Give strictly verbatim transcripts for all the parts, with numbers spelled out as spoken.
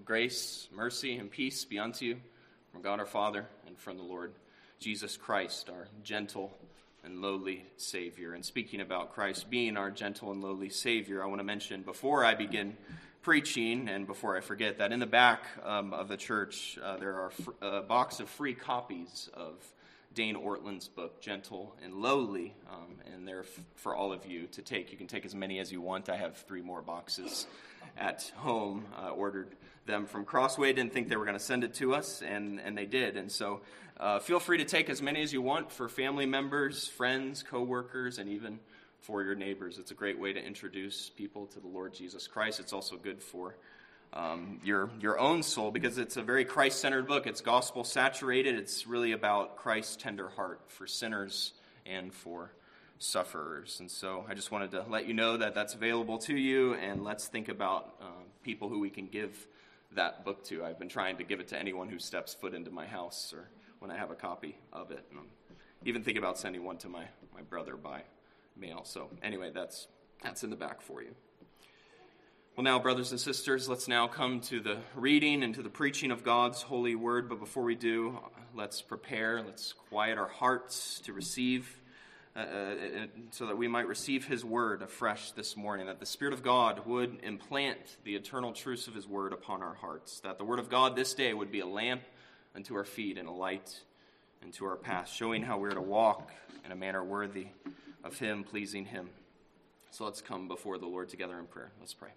Grace, mercy, and peace be unto you from God our Father and from the Lord Jesus Christ, our gentle and lowly Savior. And speaking about Christ being our gentle and lowly Savior, I want to mention before I begin preaching and before I forget that in the back um, of the church uh, there are fr- a box of free copies of Dane Ortland's book, Gentle and Lowly, um, and they're f- for all of you to take. You can take as many as you want. I have three more boxes at home, uh, ordered them from Crossway. Didn't think they were going to send it to us, and, and they did. And so uh, feel free to take as many as you want for family members, friends, co-workers, and even for your neighbors. It's a great way to introduce people to the Lord Jesus Christ. It's also good for um, your your own soul because it's a very Christ-centered book. It's gospel-saturated. It's really about Christ's tender heart for sinners and for sufferers. And so I just wanted to let you know that that's available to you, and let's think about uh, people who we can give that book to. I've been trying to give it to anyone who steps foot into my house or when I have a copy of it. And I'm even thinking about sending one to my, my brother by mail. So anyway, that's that's in the back for you. Well, now, brothers and sisters, let's now come to the reading and to the preaching of God's holy word. But before we do, let's prepare, let's quiet our hearts to receive Uh, uh, so that we might receive his word afresh this morning, that the Spirit of God would implant the eternal truths of his word upon our hearts, that the word of God this day would be a lamp unto our feet and a light unto our path, showing how we're to walk in a manner worthy of him, pleasing him. So let's come before the Lord together in prayer. Let's pray.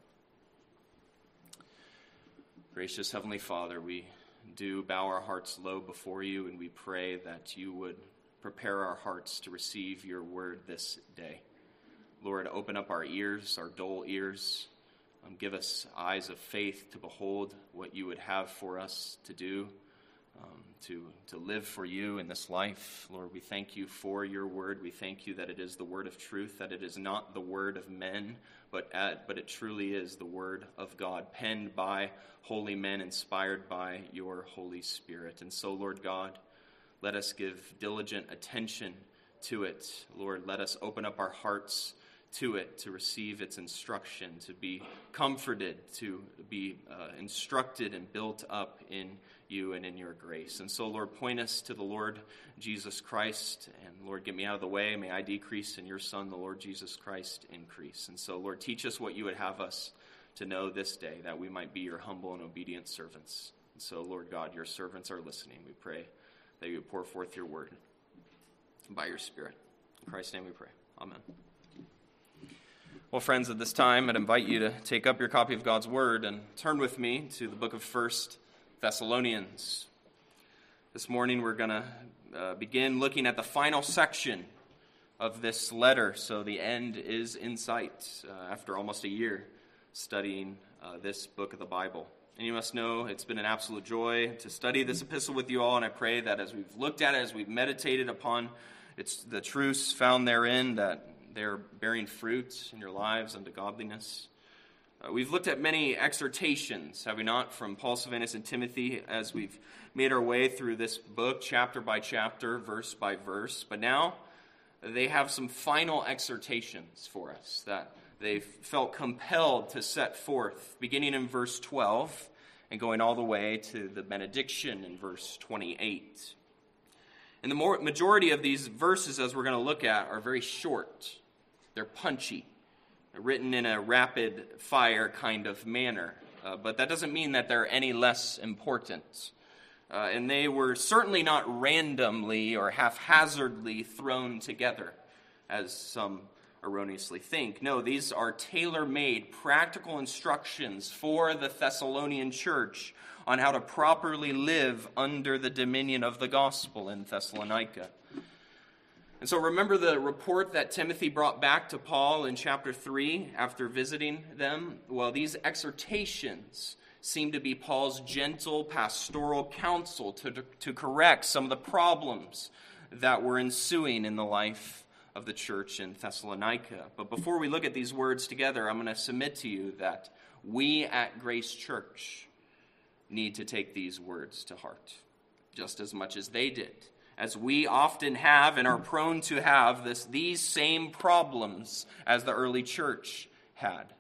Gracious Heavenly Father, we do bow our hearts low before you, and we pray that you would prepare our hearts to receive your word this day. Lord, open up our ears, our dull ears. Um, give us eyes of faith to behold what you would have for us to do, um, to, to live for you in this life. Lord, we thank you for your word. We thank you that it is the word of truth, that it is not the word of men, but, at, but it truly is the word of God, penned by holy men, inspired by your Holy Spirit. And so, Lord God, let us give diligent attention to it. Lord, let us open up our hearts to it, to receive its instruction, to be comforted, to be uh, instructed and built up in you and in your grace. And so, Lord, point us to the Lord Jesus Christ. And, Lord, get me out of the way. May I decrease and your Son, the Lord Jesus Christ, increase. And so, Lord, teach us what you would have us to know this day, that we might be your humble and obedient servants. And so, Lord God, your servants are listening. We pray that you would pour forth your word by your Spirit. In Christ's name we pray. Amen. Well, friends, at this time, I'd invite you to take up your copy of God's word and turn with me to the book of First Thessalonians. This morning we're going to uh, begin looking at the final section of this letter, so the end is in sight uh, after almost a year studying uh, this book of the Bible. And you must know it's been an absolute joy to study this epistle with you all, and I pray that as we've looked at it, as we've meditated upon its the truths found therein, that they're bearing fruit in your lives unto godliness. Uh, we've looked at many exhortations, have we not, from Paul, Silvanus, and Timothy as we've made our way through this book, chapter by chapter, verse by verse. But now they have some final exhortations for us that they've felt compelled to set forth, beginning in verse twelve and going all the way to the benediction in verse twenty-eight. And the more, majority of these verses, as we're going to look at, are very short. They're punchy. They're written in a rapid-fire kind of manner. Uh, but that doesn't mean that they're any less important. Uh, and they were certainly not randomly or haphazardly thrown together, as some erroneously think. No, these are tailor-made practical instructions for the Thessalonian church on how to properly live under the dominion of the gospel in Thessalonica. And so remember the report that Timothy brought back to Paul in chapter three after visiting them? Well, these exhortations seem to be Paul's gentle pastoral counsel to, to correct some of the problems that were ensuing in the life of the church in Thessalonica. But before we look at these words together, I'm going to submit to you that we at Grace Church need to take these words to heart, just as much as they did, as we often have and are prone to have this these same problems as the early church had.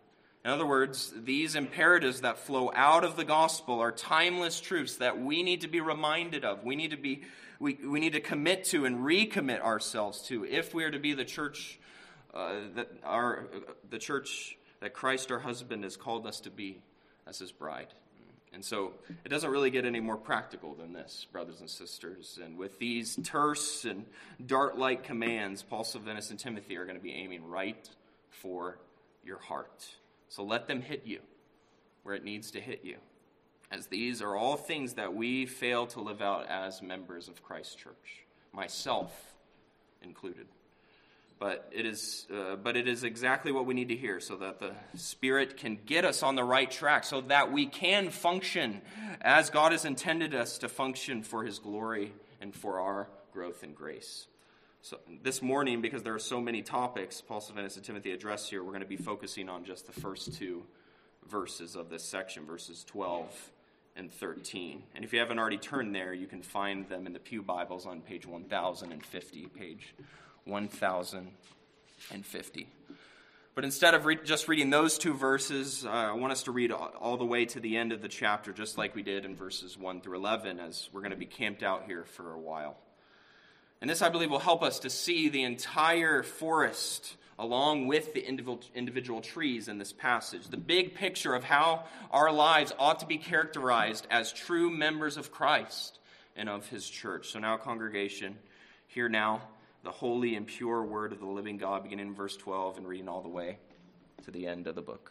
In other words, these imperatives that flow out of the gospel are timeless truths that we need to be reminded of. We need to be, we, we need to commit to and recommit ourselves to if we are to be the church uh, that our the church that Christ our husband has called us to be as his bride. And so it doesn't really get any more practical than this, brothers and sisters. And with these terse and dart-like commands, Paul, Silvanus, and Timothy are going to be aiming right for your heart. So let them hit you where it needs to hit you, as these are all things that we fail to live out as members of Christ's church, myself included. But it is, uh, but it is exactly what we need to hear so that the Spirit can get us on the right track, so that we can function as God has intended us to function for his glory and for our growth and grace. So this morning, because there are so many topics Paul, Silvanus, and Timothy address here, we're going to be focusing on just the first two verses of this section, verses twelve and thirteen. And if you haven't already turned there, you can find them in the Pew Bibles on page one thousand fifty, page one thousand fifty. But instead of re- just reading those two verses, uh, I want us to read all, all the way to the end of the chapter, just like we did in verses one through eleven, as we're going to be camped out here for a while. And this, I believe, will help us to see the entire forest along with the individual, individual trees in this passage. The big picture of how our lives ought to be characterized as true members of Christ and of his church. So now, congregation, hear now the holy and pure word of the living God, beginning in verse twelve and reading all the way to the end of the book.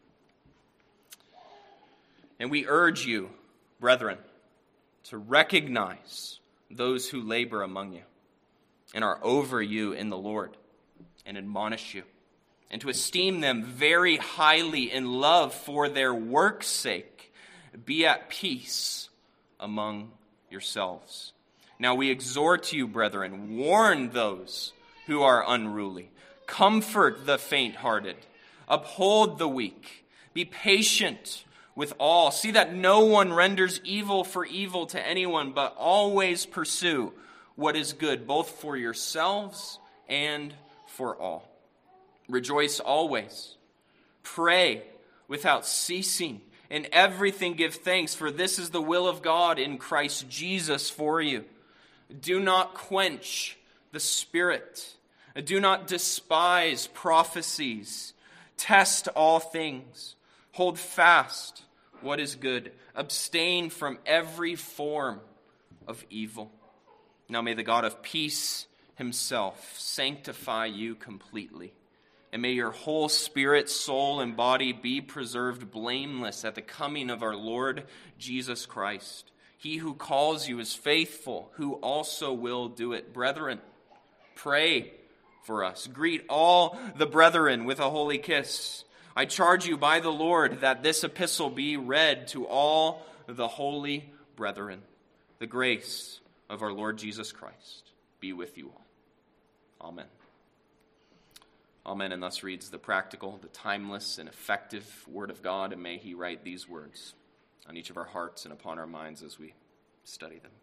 And we urge you, brethren, to recognize those who labor among you and are over you in the Lord, and admonish you, and to esteem them very highly in love for their work's sake. Be at peace among yourselves. Now we exhort you, brethren, warn those who are unruly, comfort the faint-hearted, uphold the weak, be patient with all. See that no one renders evil for evil to anyone, but always pursue what is good, both for yourselves and for all. Rejoice always. Pray without ceasing. In everything give thanks, for this is the will of God in Christ Jesus for you. Do not quench the Spirit. Do not despise prophecies. Test all things. Hold fast what is good. Abstain from every form of evil. Now may the God of peace himself sanctify you completely, and may your whole spirit, soul, and body be preserved blameless at the coming of our Lord Jesus Christ. He who calls you is faithful, who also will do it. Brethren, pray for us. Greet all the brethren with a holy kiss. I charge you by the Lord that this epistle be read to all the holy brethren. The grace of our Lord Jesus Christ be with you all. Amen. Amen. And thus reads the practical, the timeless, and effective Word of God, and may he write these words on each of our hearts and upon our minds as we study them.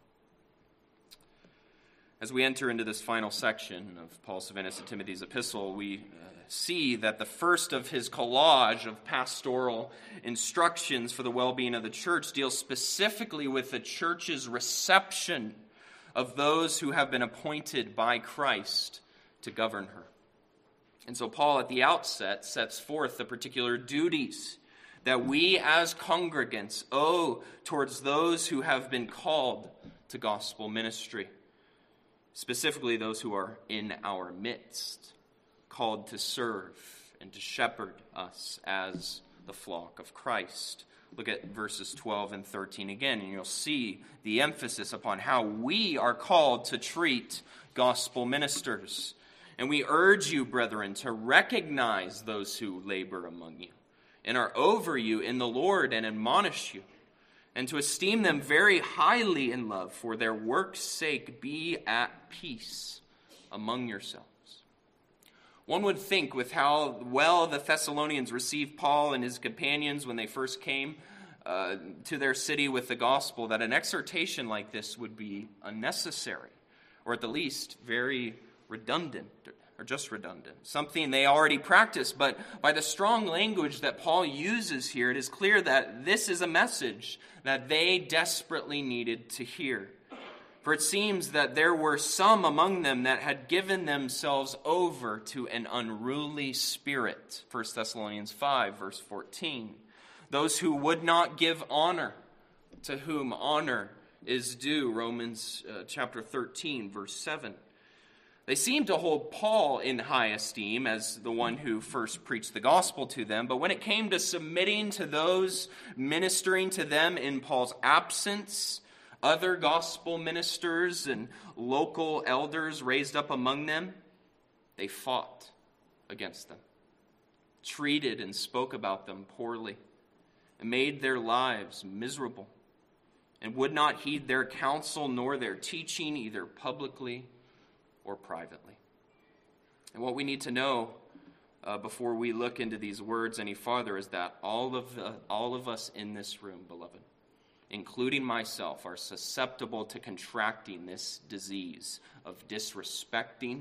As we enter into this final section of Paul, Silvanus, and Timothy's epistle, we uh, see that the first of his collage of pastoral instructions for the well-being of the church deals specifically with the church's reception of those who have been appointed by Christ to govern her. And so Paul at the outset sets forth the particular duties that we as congregants owe towards those who have been called to gospel ministry, specifically those who are in our midst, called to serve and to shepherd us as the flock of Christ. Look at verses twelve and thirteen again, and you'll see the emphasis upon how we are called to treat gospel ministers. And we urge you, brethren, to recognize those who labor among you and are over you in the Lord and admonish you, and to esteem them very highly in love. For their work's sake, be at peace among yourselves. One would think, with how well the Thessalonians received Paul and his companions when they first came uh, to their city with the gospel, that an exhortation like this would be unnecessary, or at the least very redundant. are just redundant, something they already practice. But by the strong language that Paul uses here, it is clear that this is a message that they desperately needed to hear. For it seems that there were some among them that had given themselves over to an unruly spirit. First Thessalonians five, verse fourteen. Those who would not give honor to whom honor is due. Romans uh, chapter thirteen, verse seven. They seemed to hold Paul in high esteem as the one who first preached the gospel to them, but when it came to submitting to those ministering to them in Paul's absence, other gospel ministers and local elders raised up among them, they fought against them, treated and spoke about them poorly, and made their lives miserable, and would not heed their counsel nor their teaching, either publicly or privately. And what we need to know uh, before we look into these words any farther is that all of the, all of us in this room, beloved, including myself, are susceptible to contracting this disease of disrespecting,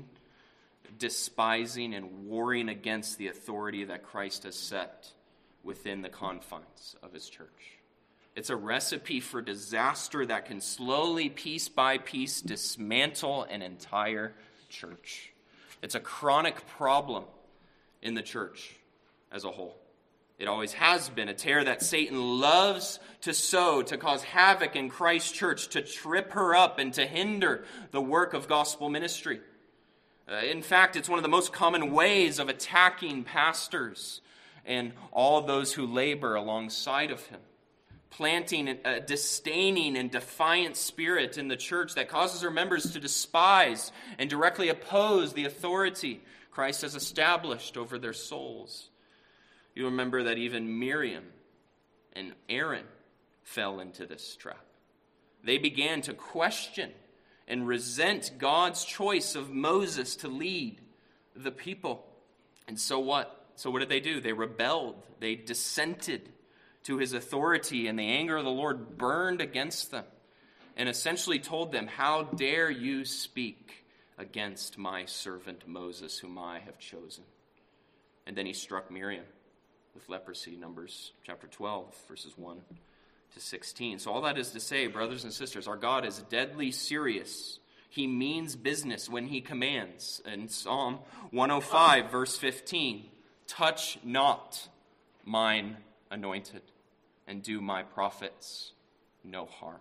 despising, and warring against the authority that Christ has set within the confines of his church. It's a recipe for disaster that can slowly, piece by piece, dismantle an entire church. It's a chronic problem in the church as a whole. It always has been a tear that Satan loves to sow, to cause havoc in Christ's church, to trip her up and to hinder the work of gospel ministry. Uh, in fact, it's one of the most common ways of attacking pastors and all those who labor alongside of him. Planting a disdaining and defiant spirit in the church that causes her members to despise and directly oppose the authority Christ has established over their souls. You remember that even Miriam and Aaron fell into this trap. They began to question and resent God's choice of Moses to lead the people. And so what? So what did they do? They rebelled. They dissented to his authority, and the anger of the Lord burned against them and essentially told them, "How dare you speak against my servant Moses, whom I have chosen?" And then he struck Miriam with leprosy, Numbers chapter twelve, verses one to sixteen. So all that is to say, brothers and sisters, our God is deadly serious. He means business when he commands. In Psalm one oh five, verse fifteen, "Touch not mine anointed, and do my prophets no harm."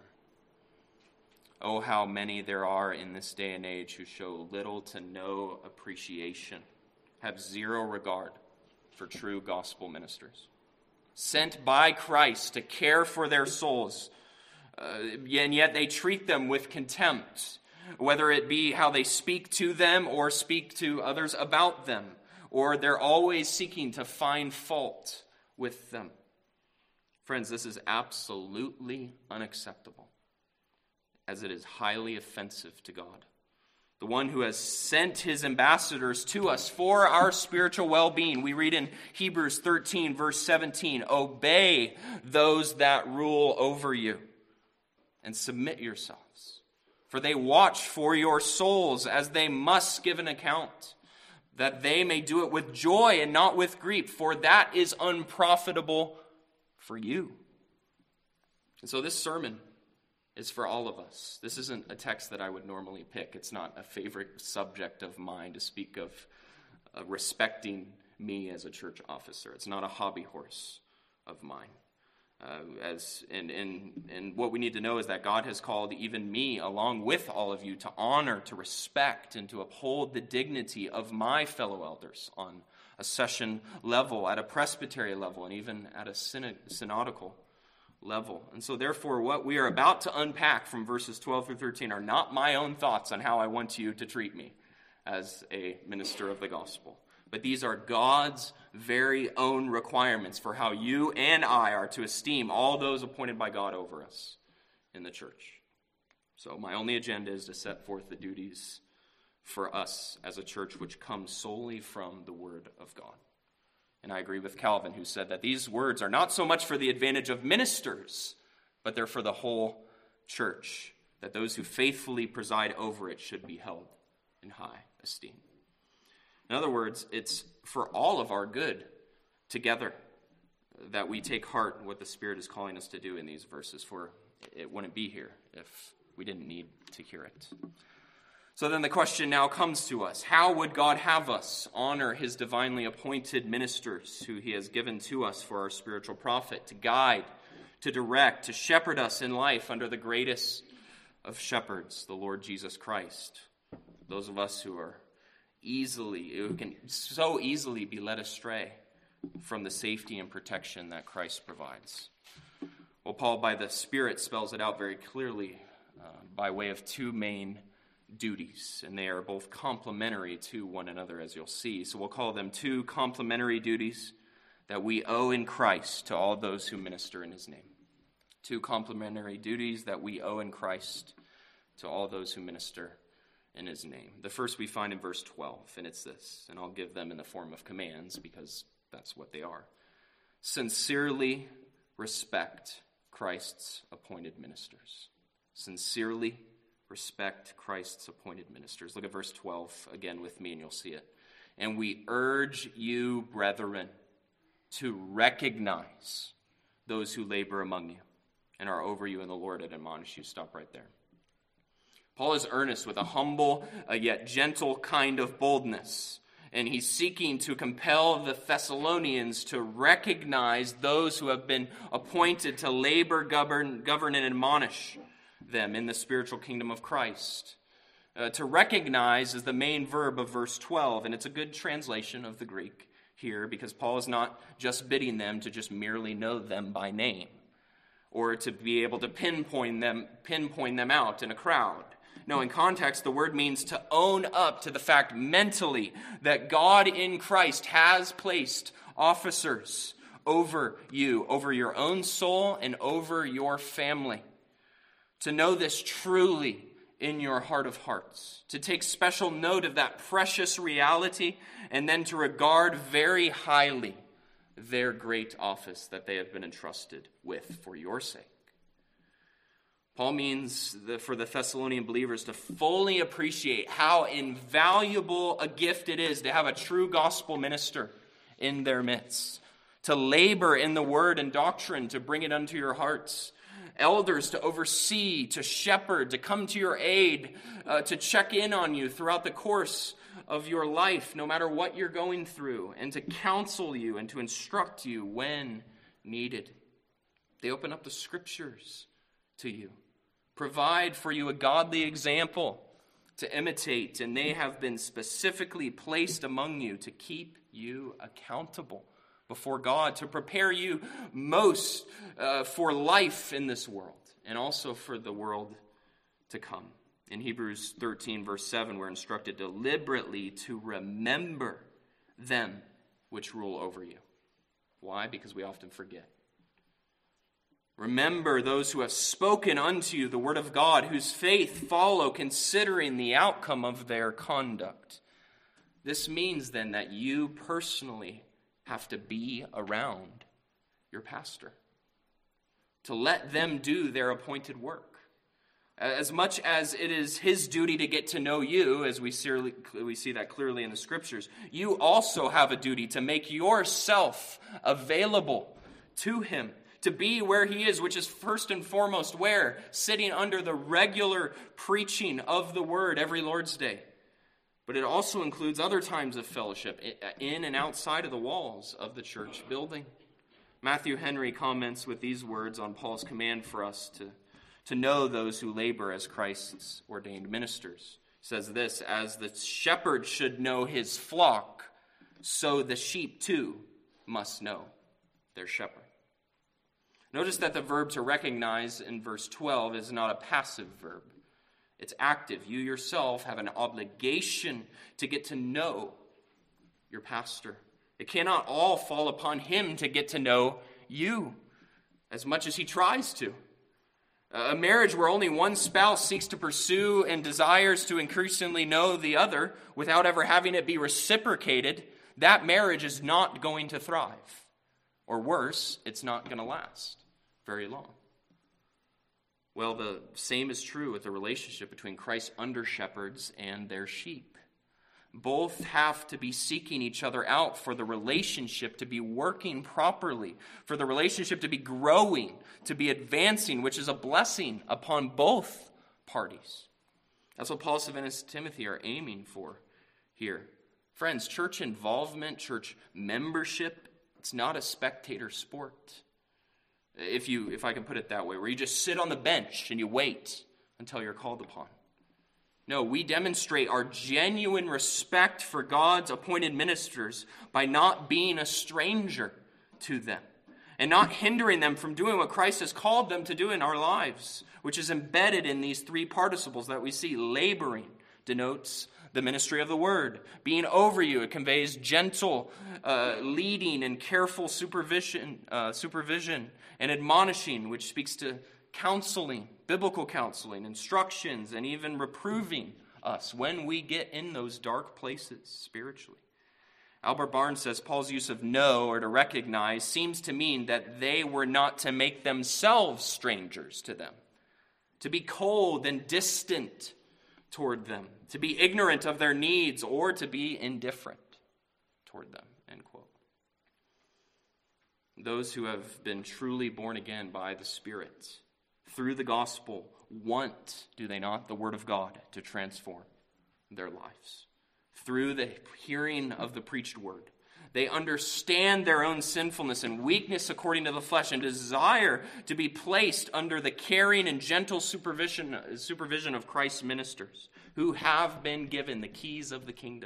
Oh, how many there are in this day and age who show little to no appreciation, have zero regard for true gospel ministers, sent by Christ to care for their souls, uh, and yet they treat them with contempt, whether it be how they speak to them or speak to others about them, or they're always seeking to find fault with them. Friends, this is absolutely unacceptable, as it is highly offensive to God, the one who has sent his ambassadors to us for our spiritual well-being. We read in Hebrews thirteen, verse seventeen, "Obey those that rule over you, and submit yourselves, for they watch for your souls as they must give an account, that they may do it with joy and not with grief, for that is unprofitable for you." And so this sermon is for all of us. This isn't a text that I would normally pick. It's not a favorite subject of mine to speak of uh, respecting me as a church officer. It's not a hobby horse of mine. Uh, as and, and, and what we need to know is that God has called even me, along with all of you, to honor, to respect, and to uphold the dignity of my fellow elders on a session level, at a presbytery level, and even at a synod, synodical level. And so therefore, what we are about to unpack from verses twelve through thirteen are not my own thoughts on how I want you to treat me as a minister of the gospel, but these are God's very own requirements for how you and I are to esteem all those appointed by God over us in the church. So my only agenda is to set forth the duties for us as a church which comes solely from the Word of God. And I agree with Calvin, who said that these words are not so much for the advantage of ministers, but they're for the whole church, that those who faithfully preside over it should be held in high esteem. In other words, it's for all of our good together that we take heart in what the Spirit is calling us to do in these verses, for it wouldn't be here if we didn't need to hear it. So then the question now comes to us: how would God have us honor his divinely appointed ministers who he has given to us for our spiritual profit, to guide, to direct, to shepherd us in life under the greatest of shepherds, the Lord Jesus Christ? Those of us who are easily, who can so easily be led astray from the safety and protection that Christ provides. Well, Paul, by the Spirit, spells it out very clearly uh, by way of two main duties, and they are both complementary to one another, as you'll see. So we'll call them two complementary duties that we owe in Christ to all those who minister in his name. Two complementary duties that we owe in Christ to all those who minister in his name. The first we find in verse twelve, and it's this, and I'll give them in the form of commands because that's what they are. Sincerely respect Christ's appointed ministers. Sincerely respect Christ's appointed ministers. Look at verse twelve again with me and you'll see it. And we urge you, brethren, to recognize those who labor among you and are over you in the Lord and admonish you. Stop right there. Paul is earnest with a humble uh, yet gentle kind of boldness. And he's seeking to compel the Thessalonians to recognize those who have been appointed to labor, govern, govern and admonish them in the spiritual kingdom of Christ. Uh, to recognize is the main verb of verse twelve, and it's a good translation of the Greek here, because Paul is not just bidding them to just merely know them by name or to be able to pinpoint them, pinpoint them out in a crowd. No, in context, the word means to own up to the fact mentally that God in Christ has placed officers over you, over your own soul and over your family. To know this truly in your heart of hearts. To take special note of that precious reality and then to regard very highly their great office that they have been entrusted with for your sake. Paul means the, for the Thessalonian believers to fully appreciate how invaluable a gift it is to have a true gospel minister in their midst, to labor in the word and doctrine, to bring it unto your hearts, elders to oversee, to shepherd, to come to your aid, uh, to check in on you throughout the course of your life, no matter what you're going through, and to counsel you and to instruct you when needed. They open up the scriptures to you, provide for you a godly example to imitate, and they have been specifically placed among you to keep you accountable before God, to prepare you most uh, for life in this world and also for the world to come. In Hebrews thirteen, verse seven, we're instructed deliberately to remember them which rule over you. Why? Because we often forget. Remember those who have spoken unto you the word of God, whose faith follow, considering the outcome of their conduct. This means then that you personally have to be around your pastor, to let them do their appointed work. As much as it is his duty to get to know you, as we see, we see that clearly in the scriptures, you also have a duty to make yourself available to him, to be where he is, which is first and foremost where? Sitting under the regular preaching of the word every Lord's Day. But it also includes other times of fellowship in and outside of the walls of the church building. Matthew Henry comments with these words on Paul's command for us to, to know those who labor as Christ's ordained ministers. He says this: as the shepherd should know his flock, so the sheep too must know their shepherd. Notice that the verb to recognize in verse twelve is not a passive verb. It's active. You yourself have an obligation to get to know your pastor. It cannot all fall upon him to get to know you, as much as he tries to. A marriage where only one spouse seeks to pursue and desires to increasingly know the other without ever having it be reciprocated, that marriage is not going to thrive. Or worse, it's not going to last very long. Well, the same is true with the relationship between Christ's under-shepherds and their sheep. Both have to be seeking each other out for the relationship to be working properly, for the relationship to be growing, to be advancing, which is a blessing upon both parties. That's what Paul, Silvanus, and Timothy are aiming for here. Friends, church involvement, church membership, it's not a spectator sport. If you, if I can put it that way, where you just sit on the bench and you wait until you're called upon. No, we demonstrate our genuine respect for God's appointed ministers by not being a stranger to them and not hindering them from doing what Christ has called them to do in our lives, which is embedded in these three participles that we see. Laboring denotes the ministry of the word. Being over you, it conveys gentle uh, leading and careful supervision, uh, supervision, and admonishing, which speaks to counseling, biblical counseling, instructions, and even reproving us when we get in those dark places spiritually. Albert Barnes says Paul's use of know or to recognize seems to mean that they were not to make themselves strangers to them, to be cold and distant toward them, to be ignorant of their needs, or to be indifferent toward them, end quote. Those who have been truly born again by the Spirit through the gospel want, do they not, the word of God to transform their lives. Through the hearing of the preached word, they understand their own sinfulness and weakness according to the flesh and desire to be placed under the caring and gentle supervision, supervision of Christ's ministers who have been given the keys of the kingdom.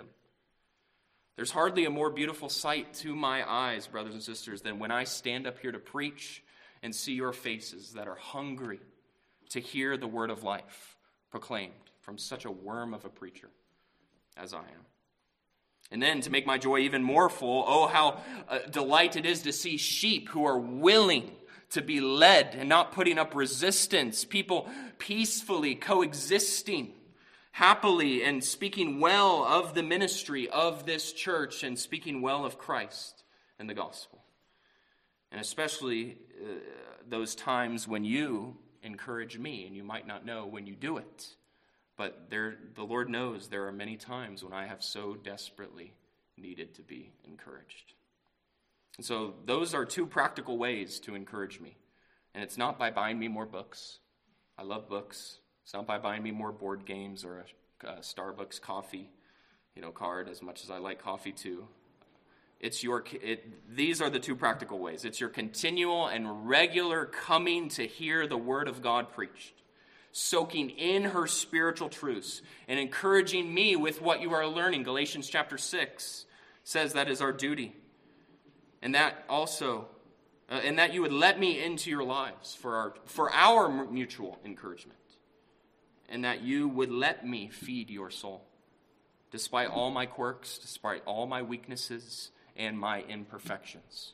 There's hardly a more beautiful sight to my eyes, brothers and sisters, than when I stand up here to preach and see your faces that are hungry to hear the word of life proclaimed from such a worm of a preacher as I am. And then, to make my joy even more full, oh, how uh, delight it is to see sheep who are willing to be led and not putting up resistance, people peacefully coexisting, happily, and speaking well of the ministry of this church and speaking well of Christ and the gospel. And especially uh, those times when you encourage me, and you might not know when you do it. But there, the Lord knows there are many times when I have so desperately needed to be encouraged. And so those are two practical ways to encourage me. And it's not by buying me more books. I love books. It's not by buying me more board games or a, a Starbucks coffee, you know, card, as much as I like coffee too. It's your. It, these are the two practical ways. It's your continual and regular coming to hear the word of God preached, soaking in her spiritual truths and encouraging me with what you are learning. Galatians chapter six says that is our duty. And that also, uh, and that you would let me into your lives for our, for our mutual encouragement. And that you would let me feed your soul. Despite all my quirks, despite all my weaknesses and my imperfections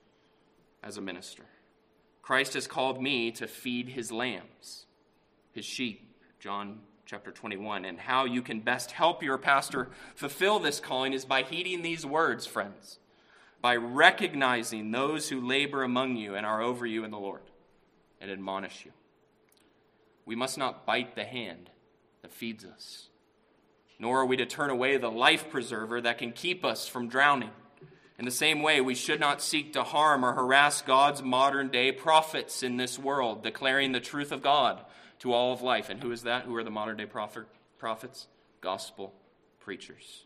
as a minister. Christ has called me to feed his lambs, his sheep, John chapter twenty-one. And how you can best help your pastor fulfill this calling is by heeding these words, friends, by recognizing those who labor among you and are over you in the Lord and admonish you. We must not bite the hand that feeds us, nor are we to turn away the life preserver that can keep us from drowning. In the same way, we should not seek to harm or harass God's modern-day prophets in this world, declaring the truth of God to all of life. And who is that? Who are the modern-day prophet, prophets? Gospel preachers.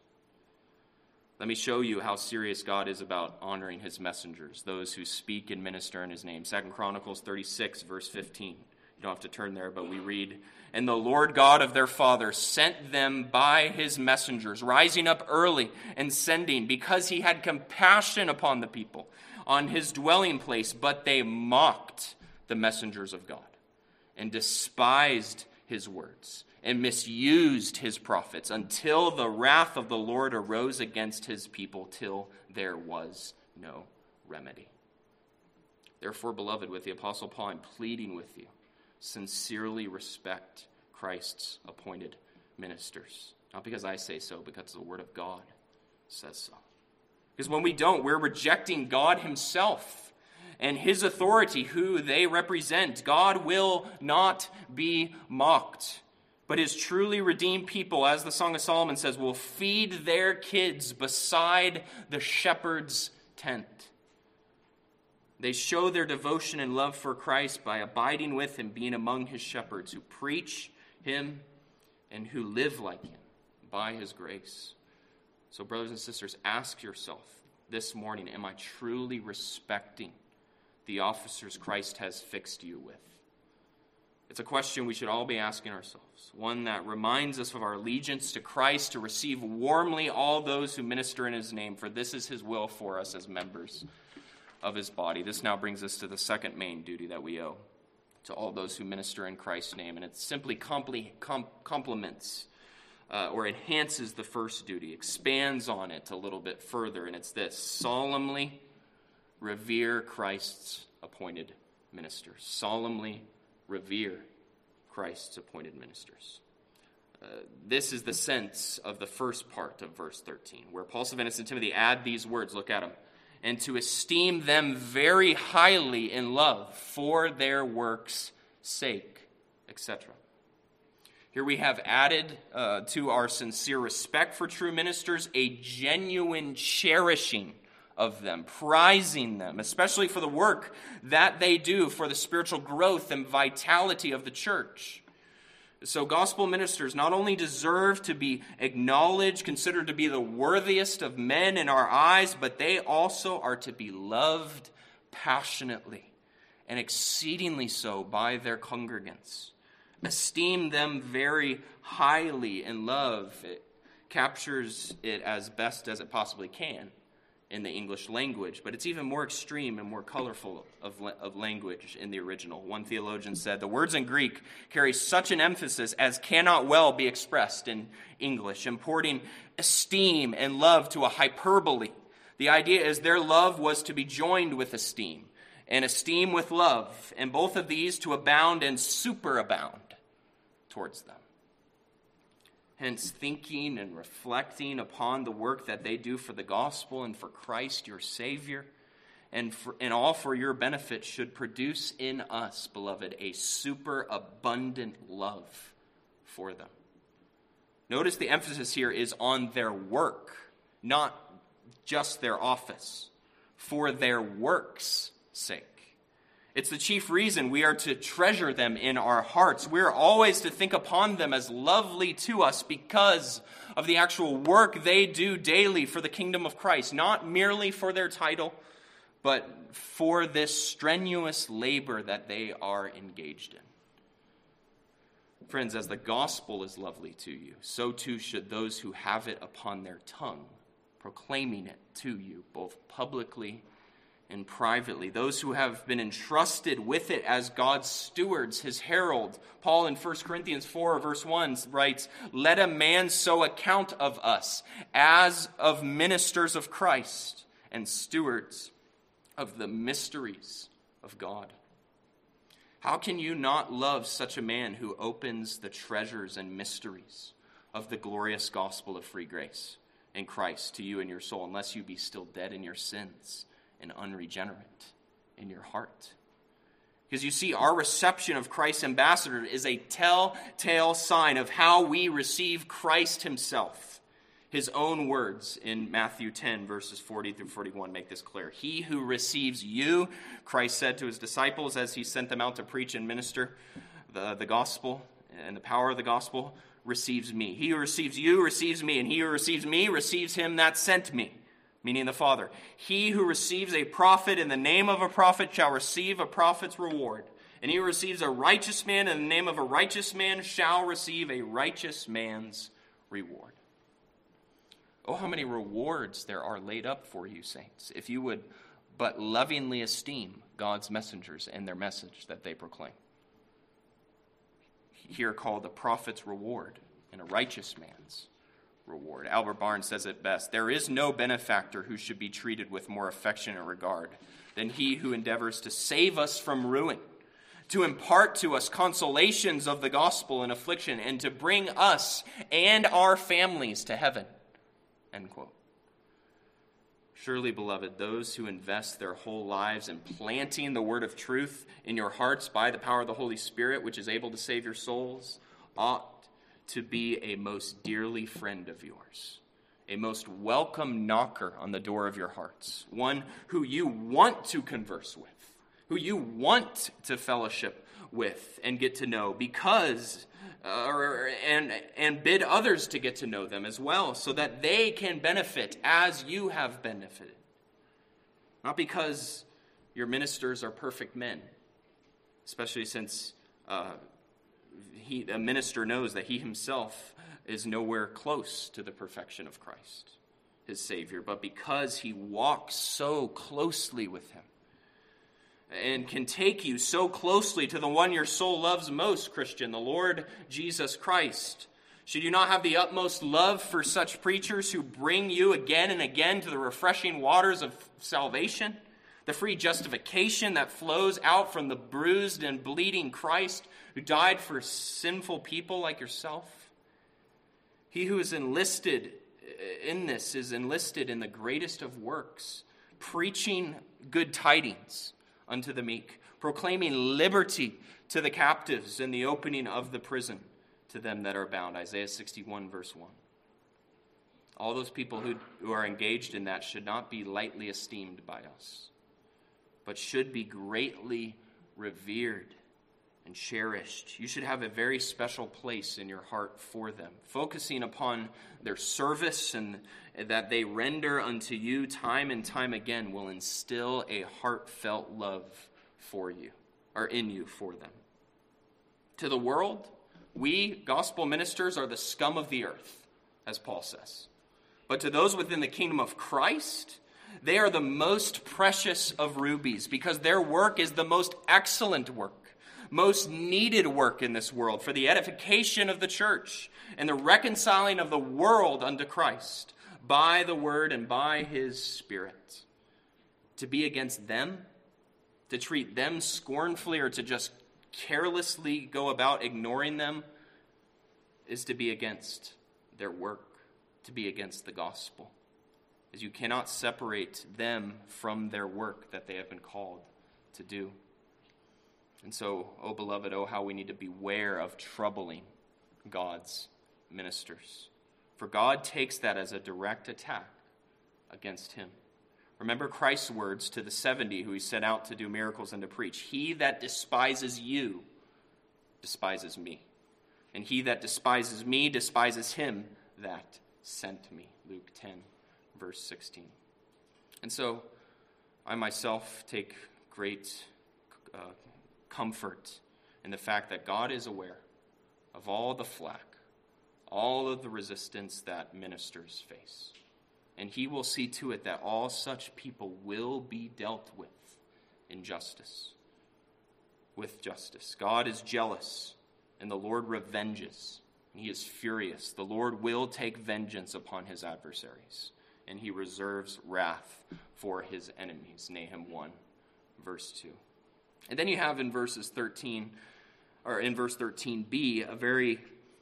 Let me show you how serious God is about honoring his messengers, those who speak and minister in his name. Second Chronicles thirty-six, verse fifteen. You don't have to turn there, but we read, "And the Lord God of their father sent them by his messengers, rising up early and sending, because he had compassion upon the people, on his dwelling place. But they mocked the messengers of God, and despised his words, and misused his prophets, until the wrath of the Lord arose against his people, till there was no remedy." Therefore, beloved, with the Apostle Paul, I'm pleading with you, sincerely respect Christ's appointed ministers. Not because I say so, because the word of God says so. Because when we don't, we're rejecting God himself and his authority, who they represent. God will not be mocked, But his truly redeemed people, as the Song of Solomon says, will feed their kids beside the shepherd's tent. They show their devotion and love for Christ by abiding with him, being among his shepherds who preach him and who live like him by his grace. So brothers and sisters, ask yourself this morning, am I truly respecting the officers Christ has fixed you with? It's a question we should all be asking ourselves, one that reminds us of our allegiance to Christ, to receive warmly all those who minister in his name, for this is his will for us as members of his body. This now brings us to the second main duty that we owe to all those who minister in Christ's name, and it simply compli- com- complements uh, or enhances the first duty, expands on it a little bit further, and it's this: solemnly revere Christ's appointed ministers. Solemnly revere Christ's appointed ministers. Uh, this is the sense of the first part of verse thirteen, where Paul, Silvanus, and Timothy add these words. Look at them. And to esteem them very highly in love for their works' sake, et cetera. Here we have added uh, to our sincere respect for true ministers a genuine cherishing of them, prizing them, especially for the work that they do for the spiritual growth and vitality of the church. So gospel ministers not only deserve to be acknowledged, considered to be the worthiest of men in our eyes, but they also are to be loved passionately and exceedingly so by their congregants. Esteem them very highly in love. It captures it as best as it possibly can in the English language, but it's even more extreme and more colorful of, of language in the original. One theologian said, the words in Greek carry such an emphasis as cannot well be expressed in English, importing esteem and love to a hyperbole. The idea is their love was to be joined with esteem, and esteem with love, and both of these to abound and superabound towards them. Hence, thinking and reflecting upon the work that they do for the gospel and for Christ, your Savior, and, for, and all for your benefit should produce in us, beloved, a superabundant love for them. Notice the emphasis here is on their work, not just their office, for their work's sake. It's the chief reason we are to treasure them in our hearts. We're always to think upon them as lovely to us because of the actual work they do daily for the kingdom of Christ, not merely for their title, but for this strenuous labor that they are engaged in. Friends, as the gospel is lovely to you, so too should those who have it upon their tongue, proclaiming it to you, both publicly and privately. Those who have been entrusted with it as God's stewards, his herald. Paul in First Corinthians four, verse one writes, let a man so account of us as of ministers of Christ and stewards of the mysteries of God. How can you not love such a man who opens the treasures and mysteries of the glorious gospel of free grace in Christ to you and your soul, unless you be still dead in your sins and unregenerate in your heart? Because you see, our reception of Christ's ambassador is a telltale sign of how we receive Christ himself. His own words in Matthew ten, verses forty through forty-one make this clear. He who receives you, Christ said to his disciples as he sent them out to preach and minister the, the gospel and the power of the gospel, receives me. He who receives you receives me, and he who receives me receives him that sent me, meaning the Father. He who receives a prophet in the name of a prophet shall receive a prophet's reward. And he who receives a righteous man in the name of a righteous man shall receive a righteous man's reward. Oh, how many rewards there are laid up for you, saints, if you would but lovingly esteem God's messengers and their message that they proclaim. Here called the prophet's reward and a righteous man's reward. Albert Barnes says it best: there is no benefactor who should be treated with more affectionate regard than he who endeavors to save us from ruin, to impart to us consolations of the gospel in affliction, and to bring us and our families to heaven. End quote. Surely, beloved, those who invest their whole lives in planting the word of truth in your hearts by the power of the Holy Spirit, which is able to save your souls, ought to be a most dearly friend of yours, a most welcome knocker on the door of your hearts, one who you want to converse with, who you want to fellowship with and get to know, because uh, or, and and bid others to get to know them as well, so that they can benefit as you have benefited. Not because your ministers are perfect men, especially since uh, he, a minister knows that he himself is nowhere close to the perfection of Christ, his Savior, but because he walks so closely with him and can take you so closely to the one your soul loves most, Christian, the Lord Jesus Christ. Should you not have the utmost love for such preachers who bring you again and again to the refreshing waters of salvation, the free justification that flows out from the bruised and bleeding Christ who died for sinful people like yourself? He who is enlisted in this is enlisted in the greatest of works, preaching good tidings unto the meek, proclaiming liberty to the captives and the opening of the prison to them that are bound. Isaiah sixty-one, verse one. All those people who, who are engaged in that should not be lightly esteemed by us, but should be greatly revered and cherished. You should have a very special place in your heart for them, focusing upon their service and that they render unto you time and time again will instill a heartfelt love for you, or in you for them. To the world, we, gospel ministers, are the scum of the earth, as Paul says. But to those within the kingdom of Christ, they are the most precious of rubies, because their work is the most excellent work, most needed work in this world for the edification of the church and the reconciling of the world unto Christ by the word and by his Spirit. To be against them, to treat them scornfully, or to just carelessly go about ignoring them, is to be against their work, to be against the gospel. As you cannot separate them from their work that they have been called to do. And so, oh beloved, oh how we need to beware of troubling God's ministers. For God takes that as a direct attack against him. Remember Christ's words to the seventy who he sent out to do miracles and to preach. He that despises you despises me. And he that despises me despises him that sent me. Luke ten, verse sixteen. And so, I myself take great uh, comfort in the fact that God is aware of all the flack, all of the resistance that ministers face. And he will see to it that all such people will be dealt with in justice, with justice. God is jealous, and the Lord revenges, and he is furious. The Lord will take vengeance upon his adversaries, and he reserves wrath for his enemies. Nahum one, verse two. And then you have in verses thirteen, or in verse thirteen b, a very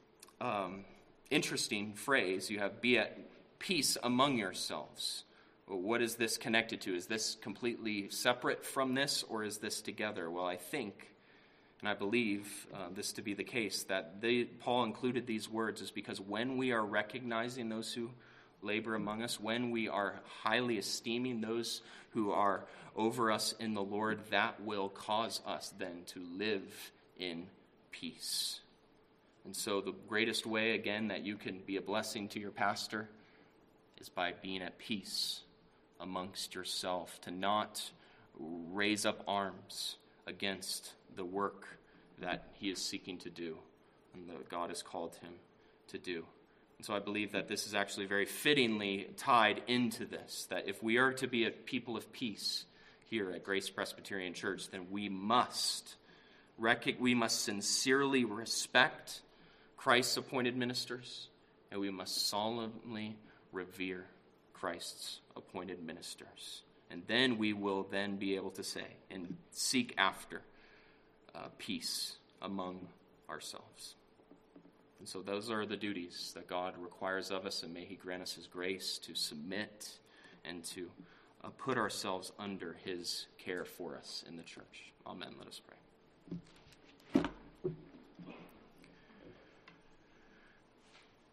um, interesting phrase. You have, be at peace among yourselves. Well, what is this connected to? Is this completely separate from this, or is this together? Well, I think, and I believe uh, this to be the case, that they, Paul included these words is because when we are recognizing those who labor among us, when we are highly esteeming those who are over us in the Lord, that will cause us then to live in peace. And so the greatest way, again, that you can be a blessing to your pastor is by being at peace amongst yourself, to not raise up arms against the work that he is seeking to do and that God has called him to do. And so I believe that this is actually very fittingly tied into this, that if we are to be a people of peace here at Grace Presbyterian Church, then we must rec- we must sincerely respect Christ's appointed ministers, and we must solemnly revere Christ's appointed ministers. And then we will then be able to say and seek after uh, peace among ourselves. And so those are the duties that God requires of us, and may he grant us his grace to submit and to uh, put ourselves under his care for us in the church. Amen. Let us pray.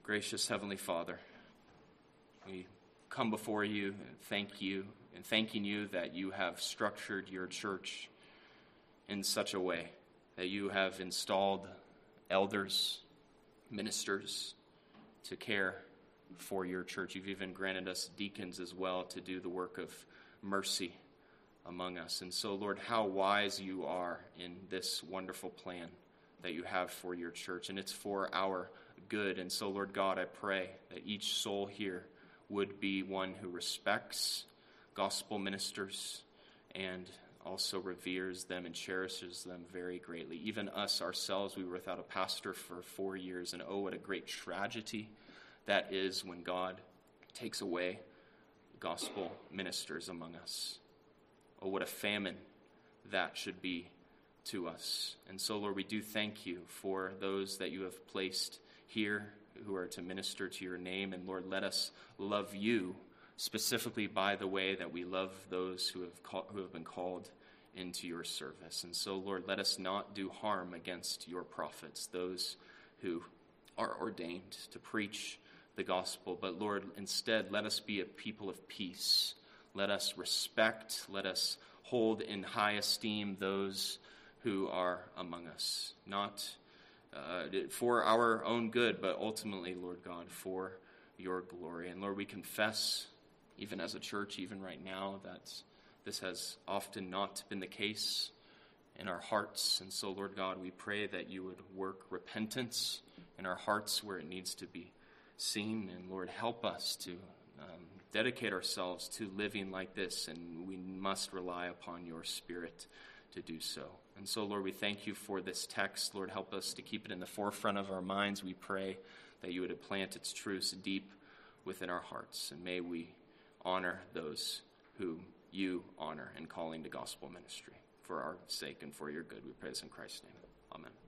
Gracious Heavenly Father, we come before you and thank you, and thanking you that you have structured your church in such a way that you have installed elders, ministers to care for your church. You've even granted us deacons as well to do the work of mercy among us. And so, Lord, how wise you are in this wonderful plan that you have for your church, and it's for our good. And so, Lord God, I pray that each soul here would be one who respects gospel ministers and also reveres them and cherishes them very greatly. Even us ourselves, we were without a pastor for four years, and oh, what a great tragedy that is when God takes away gospel ministers among us. Oh, what a famine that should be to us. And so, Lord, we do thank you for those that you have placed here who are to minister to your name. And Lord, let us love you specifically by the way that we love those who have call, who have been called into your service. And so, Lord, let us not do harm against your prophets, those who are ordained to preach the gospel. But Lord, instead, let us be a people of peace. Let us respect, let us hold in high esteem those who are among us, not uh, for our own good, but ultimately, Lord God, for your glory. And Lord, we confess, even as a church, even right now, that this has often not been the case in our hearts. And so, Lord God, we pray that you would work repentance in our hearts where it needs to be seen. And Lord, help us to um, dedicate ourselves to living like this, and we must rely upon your Spirit to do so. And so, Lord, we thank you for this text. Lord, help us to keep it in the forefront of our minds. We pray that you would plant its truths deep within our hearts, and may we honor those who you honor in calling to gospel ministry. For our sake and for your good, we pray this in Christ's name. Amen.